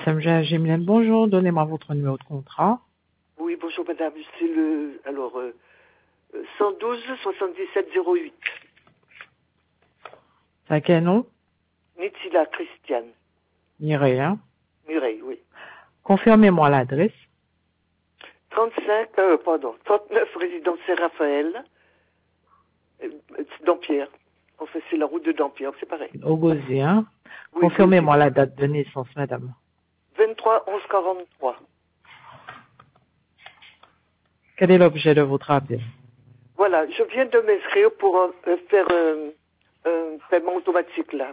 SMG Gimelaine, bonjour, donnez-moi votre numéro de contrat. Oui, bonjour madame, c'est le 112 77 08. C'est à quel nom? Nitila Christiane. Mireille, hein? Mireille, oui. Confirmez-moi l'adresse. 39 résidence Saint-Raphaël, Dampierre. En fait, c'est la route de Dampierre, c'est pareil. Au Gosier, hein? Oui, Confirmez-moi la date de naissance, madame. 23 11 43. Quel est l'objet de votre appel? Voilà, je viens de m'inscrire pour faire un paiement automatique là.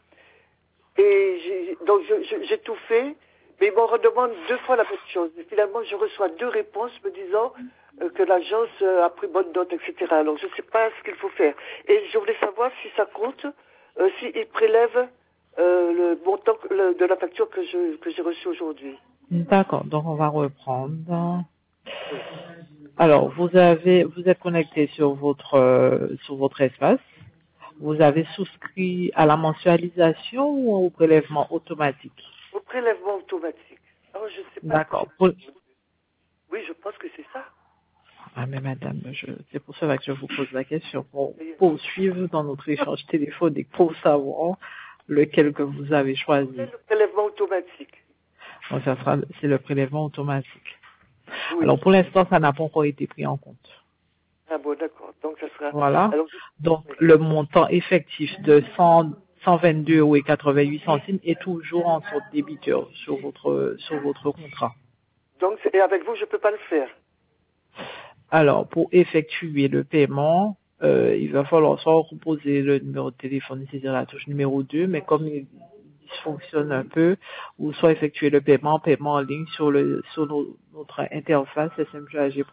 Et donc j'ai tout fait, mais ils m'en redemandent 2 fois la même chose. Et finalement, je reçois 2 réponses me disant que l'agence a pris bonne note, etc. Alors, je ne sais pas ce qu'il faut faire. Et je voulais savoir si ça compte, s'ils prélèvent le montant de la facture que j'ai reçue aujourd'hui. D'accord, donc on va reprendre. Oui. Alors, vous êtes connecté sur votre espace. Vous avez souscrit à la mensualisation ou au prélèvement automatique? Au prélèvement automatique. Alors, je ne sais pas. D'accord. Oui, je pense que c'est ça. Ah, mais madame, c'est pour cela que je vous pose la question, pour poursuivre dans notre échange téléphonique, pour savoir lequel que vous avez choisi. C'est le prélèvement automatique. Donc, c'est le prélèvement automatique. Oui. Alors, pour l'instant, ça n'a pas encore été pris en compte. Ah bon, d'accord. Donc, ça sera... Voilà. Alors, Donc, le montant effectif de 122,88 € est toujours en sorte débiteur sur votre contrat. Donc, et avec vous, je peux pas le faire. Alors, pour effectuer le paiement, il va falloir soit reposer le numéro de téléphone, c'est-à-dire la touche numéro 2, mais comme il dysfonctionne un peu, ou soit effectuer le paiement en ligne sur notre interface smgag.fr.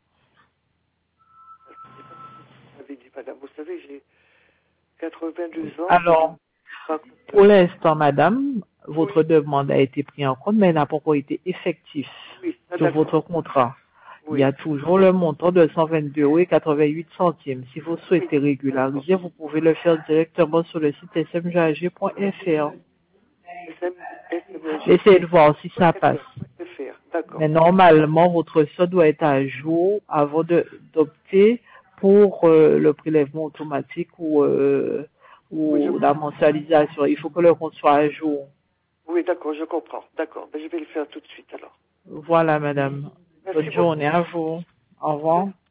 Vous m'avez dit, madame, vous savez, j'ai 82 ans. Alors, pour l'instant, madame, votre demande a été prise en compte, mais elle n'a pas encore été effective sur votre contrat. Oui. Il y a toujours le montant de 122,88 €. Si vous souhaitez régulariser, vous pouvez le faire directement sur le site smgag.fr. Essayez de voir si ça passe. Mais normalement, votre solde doit être à jour avant d'opter pour le prélèvement automatique ou la mensualisation. Il faut que le compte soit à jour. Oui, d'accord, je comprends. D'accord, ben, je vais le faire tout de suite alors. Voilà, madame. Bonne journée à vous. Au revoir.